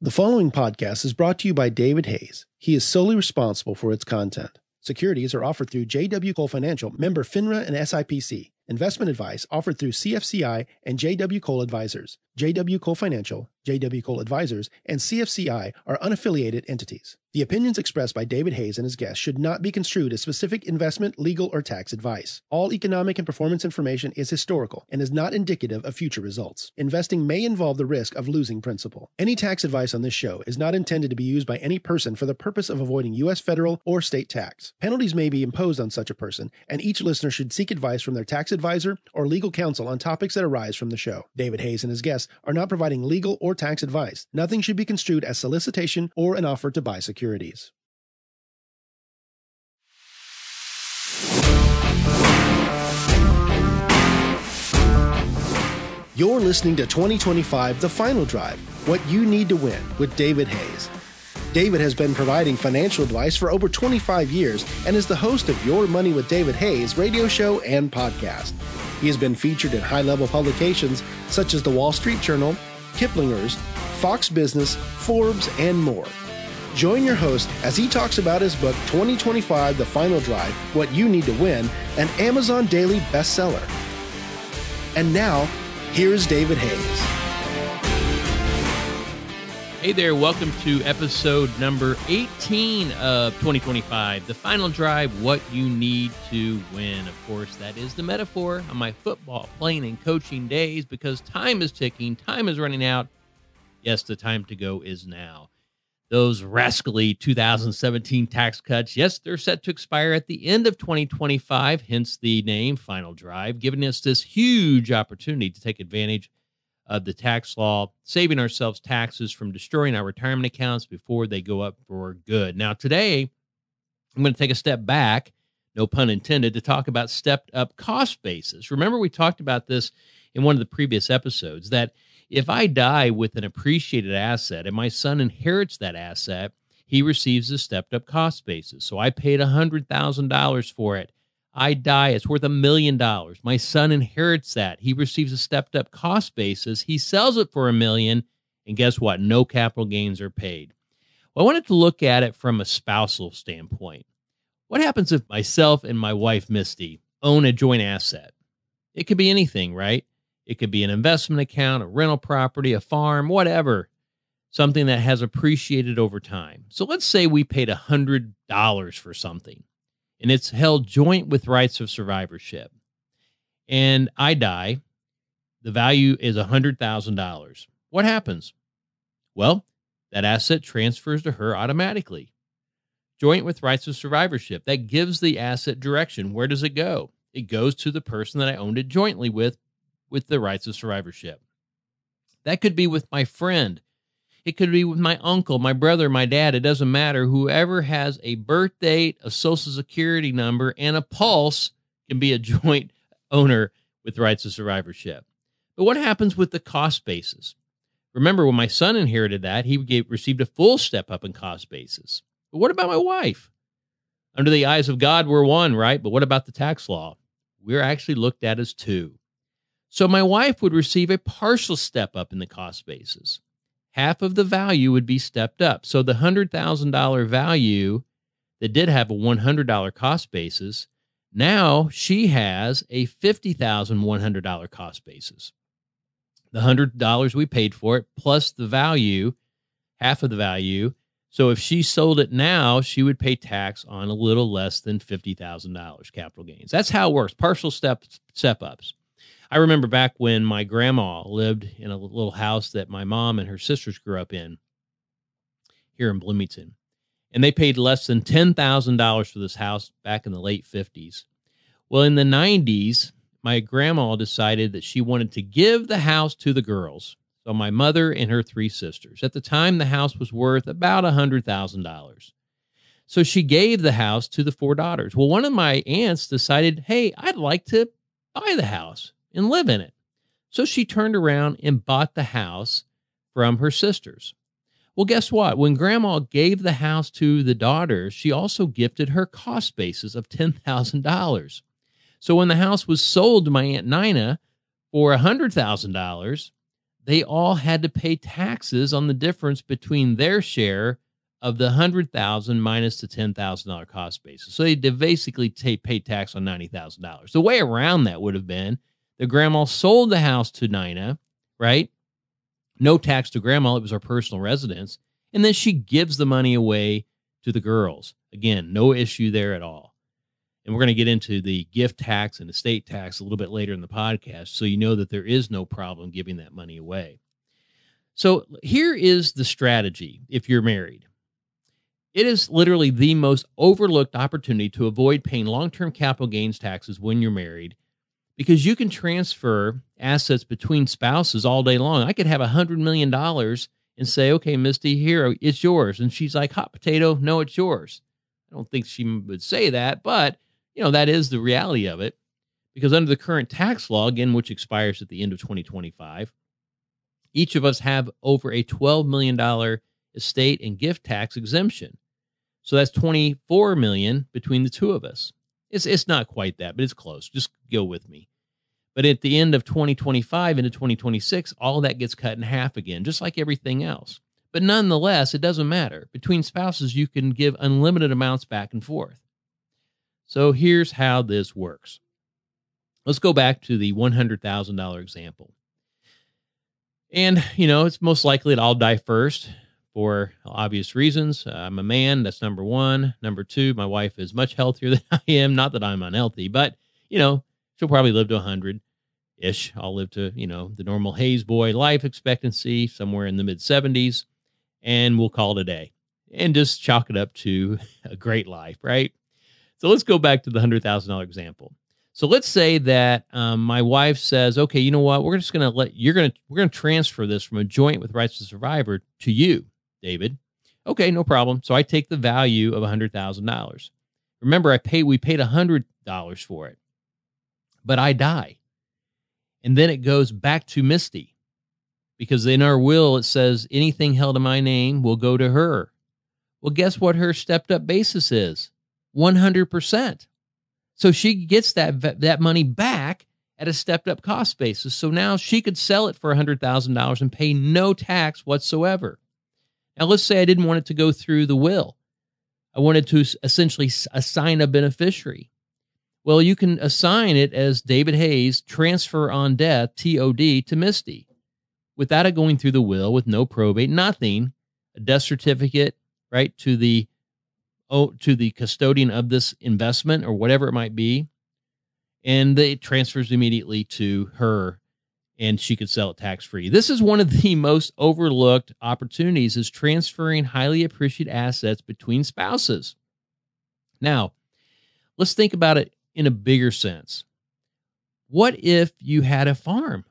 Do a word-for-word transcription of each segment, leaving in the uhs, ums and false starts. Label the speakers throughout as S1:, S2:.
S1: The following podcast is brought to you by David Hayes. He is solely responsible for its content. Securities are offered through J W Cole Financial, member FINRA and S I P C. Investment advice offered through C F C I and J W Cole Advisors. J W Cole Financial, J W Cole Advisors, and C F C I are unaffiliated entities. The opinions expressed by David Hayes and his guests should not be construed as specific investment, legal, or tax advice. All economic and performance information is historical and is not indicative of future results. Investing may involve the risk of losing principal. Any tax advice on this show is not intended to be used by any person for the purpose of avoiding U S federal or state tax. Penalties may be imposed on such a person, and each listener should seek advice from their tax advisor or legal counsel on topics that arise from the show. David Hayes and his guests are not providing legal or tax advice. Nothing should be construed as solicitation or an offer to buy securities. You're listening to twenty twenty-five The Final Drive, What You Need to Win with David Hayes. David has been providing financial advice for over twenty-five years and is the host of Your Money with David Hayes radio show and podcast. He has been featured in high-level publications such as the Wall Street Journal, Kiplinger's, Fox Business, Forbes, and more. Join your host as he talks about his book, twenty twenty-five The Final Drive, What You Need to Win, an Amazon daily bestseller. And now, here's David Hayes.
S2: Hey there, welcome to episode number eighteen of twenty twenty-five, The Final Drive, What You Need to Win. Of course, that is the metaphor on my football playing and coaching days because time is ticking, time is running out. Yes, the time to go is now. Those rascally two thousand seventeen tax cuts, yes, they're set to expire at the end of twenty twenty-five, hence the name Final Drive, giving us this huge opportunity to take advantage of the tax law, saving ourselves taxes from destroying our retirement accounts before they go up for good. Now, today, I'm going to take a step back, no pun intended, to talk about stepped-up cost basis. Remember, we talked about this in one of the previous episodes, that if I die with an appreciated asset and my son inherits that asset, he receives a stepped-up cost basis. So I paid one hundred thousand dollars for it. I die, it's worth a million dollars. My son inherits that. He receives a stepped-up cost basis. He sells it for a million, and guess what? No capital gains are paid. Well, I wanted to look at it from a spousal standpoint. What happens if myself and my wife, Misty, own a joint asset? It could be anything, right? It could be an investment account, a rental property, a farm, whatever, something that has appreciated over time. So let's say we paid one hundred dollars for something, and it's held joint with rights of survivorship. And I die, the value is one hundred thousand dollars. What happens? Well, that asset transfers to her automatically. Joint with rights of survivorship, that gives the asset direction. Where does it go? It goes to the person that I owned it jointly with, with the rights of survivorship. That could be with my friend. It could be with my uncle, my brother, my dad. It doesn't matter. Whoever has a birth date, a social security number, and a pulse can be a joint owner with rights of survivorship. But what happens with the cost basis? Remember, when my son inherited that, he gave, received a full step up in cost basis. But what about my wife? Under the eyes of God, we're one, right? But what about the tax law? We're actually looked at as two. So my wife would receive a partial step up in the cost basis. Half of the value would be stepped up. So the one hundred thousand dollars value that did have a one hundred dollars cost basis, now she has a fifty thousand one hundred dollars cost basis. The one hundred dollars we paid for it plus the value, half of the value. So if she sold it now, she would pay tax on a little less than fifty thousand dollars capital gains. That's how it works, partial step, step-ups. I remember back when my grandma lived in a little house that my mom and her sisters grew up in here in Bloomington. And they paid less than ten thousand dollars for this house back in the late fifties. Well, in the nineties, my grandma decided that she wanted to give the house to the girls. So my mother and her three sisters. At the time, the house was worth about one hundred thousand dollars. So she gave the house to the four daughters. Well, one of my aunts decided, hey, I'd like to buy the house and live in it. So she turned around and bought the house from her sisters. Well, guess what? When Grandma gave the house to the daughters, she also gifted her cost basis of ten thousand dollars. So when the house was sold to my Aunt Nina for one hundred thousand dollars, they all had to pay taxes on the difference between their share of the one hundred thousand dollars minus the ten thousand dollars cost basis. So they did basically take, pay tax on ninety thousand dollars. The way around that would have been the grandma sold the house to Nina, right? No tax to grandma. It was her personal residence. And then she gives the money away to the girls. Again, no issue there at all. And we're going to get into the gift tax and estate tax a little bit later in the podcast, so you know that there is no problem giving that money away. So here is the strategy if you're married. It is literally the most overlooked opportunity to avoid paying long-term capital gains taxes when you're married, because you can transfer assets between spouses all day long. I could have one hundred million dollars and say, okay, Misty, here, it's yours. And she's like, hot potato, no, it's yours. I don't think she would say that, but you know, that is the reality of it, because under the current tax law, again, which expires at the end of twenty twenty-five, each of us have over a twelve million dollars estate and gift tax exemption. So that's twenty-four million dollars between the two of us. It's it's not quite that, but it's close. Just go with me. But at the end of twenty twenty-five into twenty twenty-six, all of that gets cut in half again, just like everything else. But nonetheless, it doesn't matter. Between spouses, you can give unlimited amounts back and forth. So here's how this works. Let's go back to the one hundred thousand dollars example. And, you know, it's most likely that I'll die first for obvious reasons. I'm a man. That's number one. Number two, my wife is much healthier than I am. Not that I'm unhealthy, but, you know, she'll probably live to one hundred-ish. I'll live to, you know, the normal Hayes boy life expectancy, somewhere in the mid seventies, and we'll call it a day and just chalk it up to a great life, right? So let's go back to the one hundred thousand dollars example. So let's say that um, my wife says, okay, you know what? We're just going to let, you're going to, we're going to transfer this from a joint with rights to survivor to you, David. Okay, no problem. So I take the value of one hundred thousand dollars. Remember, I paid, we paid one hundred dollars for it, but I die. And then it goes back to Misty, because in our will, it says anything held in my name will go to her. Well, guess what her stepped up basis is? one hundred percent. So she gets that that money back at a stepped up cost basis. So now she could sell it for one hundred thousand dollars and pay no tax whatsoever. Now, let's say I didn't want it to go through the will. I wanted to essentially assign a beneficiary. Well, you can assign it as David Hayes, transfer on death, T O D, to Misty, without it going through the will, with no probate, nothing, a death certificate, right, to the oh, to the custodian of this investment or whatever it might be, and it transfers immediately to her, and she could sell it tax-free. This is one of the most overlooked opportunities, is transferring highly appreciated assets between spouses. Now, let's think about it in a bigger sense. What if you had a farm?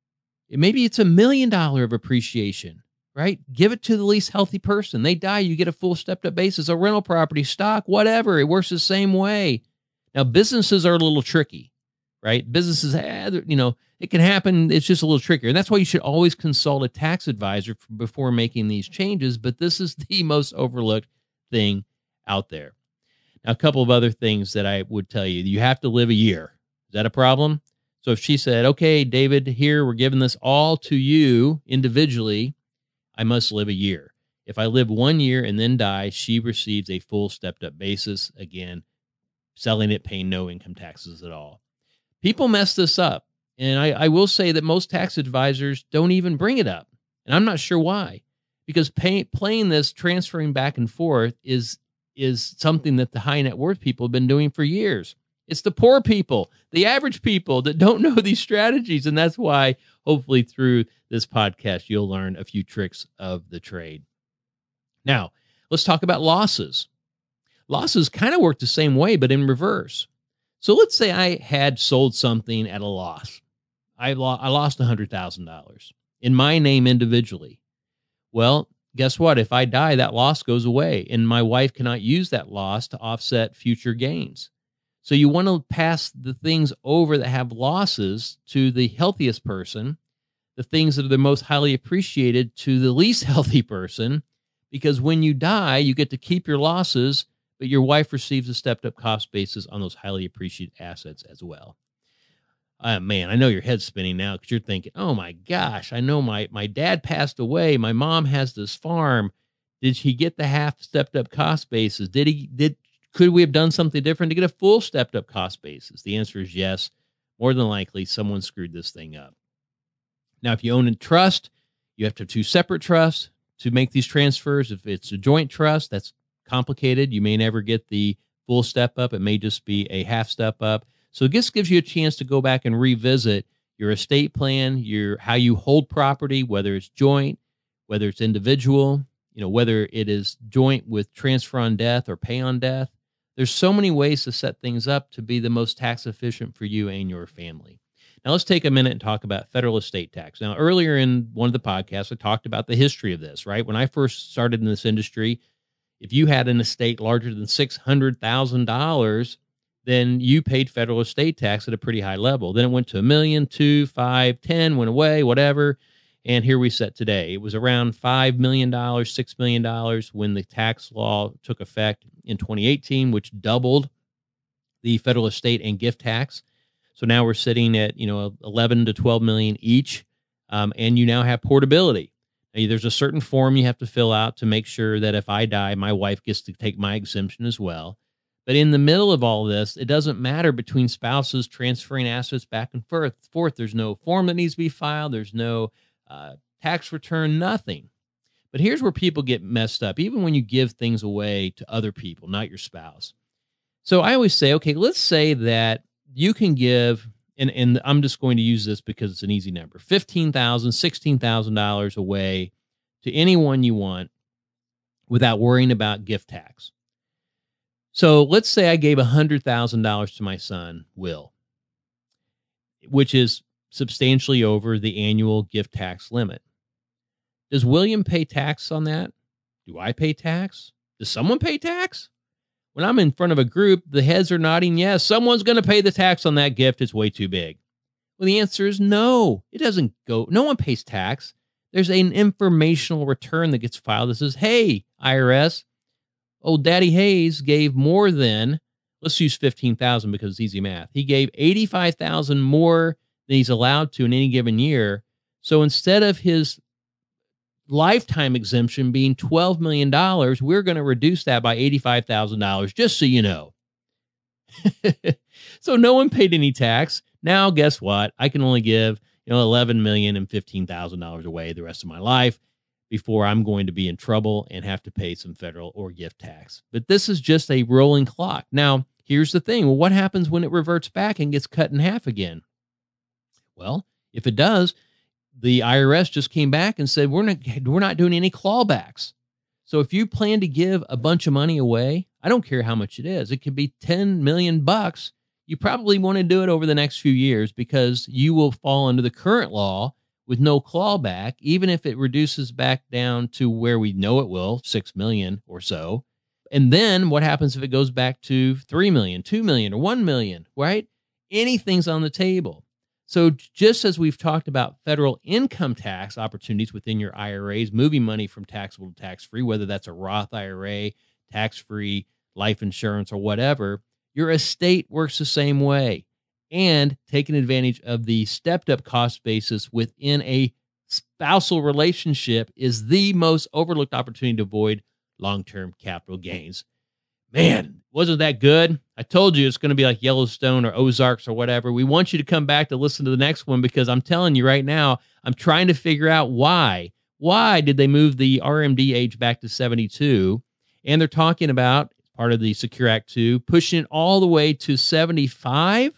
S2: Maybe it's a million dollar of appreciation, right? Give it to the least healthy person. They die, you get a full stepped up basis, a rental property, stock, whatever. It works the same way. Now, businesses are a little tricky, right? Businesses, you know, it can happen. It's just a little trickier. And that's why you should always consult a tax advisor before making these changes. But this is the most overlooked thing out there. Now, a couple of other things that I would tell you. You have to live a year. Is that a problem? So if she said, okay, David, here, we're giving this all to you individually, I must live a year. If I live one year and then die, she receives a full stepped-up basis. Again, selling it, paying no income taxes at all. People mess this up. And I, I will say that most tax advisors don't even bring it up. And I'm not sure why. Because pay, playing this, transferring back and forth, is is something that the high net worth people have been doing for years. It's the poor people, the average people that don't know these strategies. And that's why, hopefully, through this podcast, you'll learn a few tricks of the trade. Now, let's talk about losses. Losses kind of work the same way, but in reverse. So let's say I had sold something at a loss. I, lo- I lost one hundred thousand dollars in my name individually. Well, guess what? If I die, that loss goes away, and my wife cannot use that loss to offset future gains. So you want to pass the things over that have losses to the healthiest person, the things that are the most highly appreciated to the least healthy person, because when you die, you get to keep your losses, but your wife receives a stepped-up cost basis on those highly appreciated assets as well. Uh, man, I know your head's spinning now because you're thinking, oh my gosh, I know my, my dad passed away. My mom has this farm. Did he get the half stepped up cost basis? Did he, did, could we have done something different to get a full stepped up cost basis? The answer is yes. More than likely, someone screwed this thing up. Now, if you own a trust, you have to have two separate trusts to make these transfers. If it's a joint trust, that's complicated. You may never get the full step up. It may just be a half step up. So this gives you a chance to go back and revisit your estate plan, your how you hold property, whether it's joint, whether it's individual, you know, whether it is joint with transfer on death or pay on death. There's so many ways to set things up to be the most tax efficient for you and your family. Now, let's take a minute and talk about federal estate tax. Now, earlier in one of the podcasts, I talked about the history of this, right? When I first started in this industry, if you had an estate larger than six hundred thousand dollars, then you paid federal estate tax at a pretty high level. Then it went to a million, two, five, ten, went away, whatever. And here we sit today. It was around five million dollars, six million dollars when the tax law took effect in twenty eighteen, which doubled the federal estate and gift tax. So now we're sitting at, you know, eleven to twelve million each. Um, and you now have portability. Now, there's a certain form you have to fill out to make sure that if I die, my wife gets to take my exemption as well. But in the middle of all this, it doesn't matter between spouses transferring assets back and forth. forth. There's no form that needs to be filed. There's no uh, tax return, nothing. But here's where people get messed up, even when you give things away to other people, not your spouse. So I always say, okay, let's say that you can give, and, and I'm just going to use this because it's an easy number, fifteen thousand dollars, sixteen thousand dollars away to anyone you want without worrying about gift tax. So let's say I gave one hundred thousand dollars to my son, Will, which is substantially over the annual gift tax limit. Does William pay tax on that? Do I pay tax? Does someone pay tax? When I'm in front of a group, the heads are nodding, yes, someone's going to pay the tax on that gift. It's way too big. Well, the answer is no. It doesn't go. No one pays tax. There's an informational return that gets filed that says, hey, I R S, old Daddy Hayes gave more than, let's use fifteen thousand because it's easy math. He gave eighty-five thousand more than he's allowed to in any given year. So instead of his lifetime exemption being twelve million dollars, we're going to reduce that by eighty-five thousand dollars, just so you know. So no one paid any tax. Now, guess what? I can only give, you know, eleven million dollars and fifteen thousand dollars away the rest of my life before I'm going to be in trouble and have to pay some federal or gift tax. But this is just a rolling clock. Now, here's the thing. Well, what happens when it reverts back and gets cut in half again? Well, if it does, the I R S just came back and said, we're not, we're not doing any clawbacks. So if you plan to give a bunch of money away, I don't care how much it is. It could be ten million bucks. You probably want to do it over the next few years because you will fall under the current law with no clawback, even if it reduces back down to where we know it will, six million or so. And then what happens if it goes back to three million, two million, or one million, right? Anything's on the table. So just as we've talked about federal income tax opportunities within your I R As, moving money from taxable to tax-free, whether that's a Roth I R A, tax-free life insurance, or whatever, your estate works the same way. And taking advantage of the stepped-up cost basis within a spousal relationship is the most overlooked opportunity to avoid long-term capital gains. Man, wasn't that good? I told you it's going to be like Yellowstone or Ozarks or whatever. We want you to come back to listen to the next one because I'm telling you right now, I'm trying to figure out why. Why did they move the R M D age back to seventy-two? And they're talking about, part of the Secure Act two, pushing it all the way to seventy-five?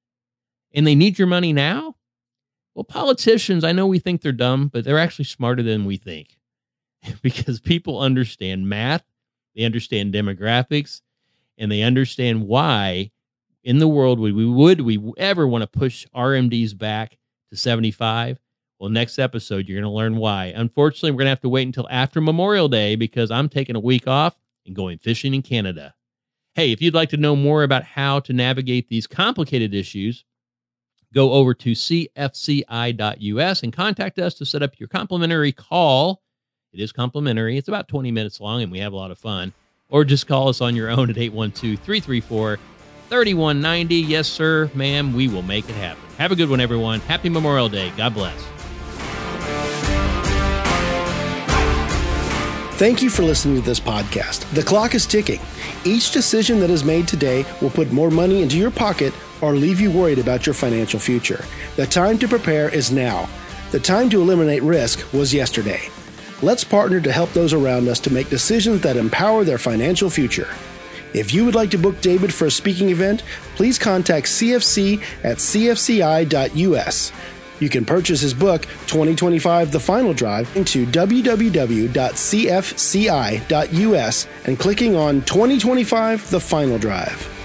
S2: And they need your money now? Well, politicians, I know we think they're dumb, but they're actually smarter than we think because people understand math, they understand demographics, and they understand why in the world would we would we ever want to push R M Ds back to seventy-five. Well, next episode, you're going to learn why. Unfortunately, we're going to have to wait until after Memorial Day because I'm taking a week off and going fishing in Canada. Hey, if you'd like to know more about how to navigate these complicated issues, go over to c f c i dot u s and contact us to set up your complimentary call. It is complimentary. It's about twenty minutes long, and we have a lot of fun. Or just call us on your own at eight one two, three three four, thirty-one ninety. Yes, sir, ma'am, we will make it happen. Have a good one, everyone. Happy Memorial Day. God bless.
S1: Thank you for listening to this podcast. The clock is ticking. Each decision that is made today will put more money into your pocket or leave you worried about your financial future. The time to prepare is now. The time to eliminate risk was yesterday. Let's partner to help those around us to make decisions that empower their financial future. If you would like to book David for a speaking event, please contact C F C at c f c i dot u s. You can purchase his book, twenty twenty-five The Final Drive, into w w w dot c f c i dot u s and clicking on twenty twenty-five The Final Drive.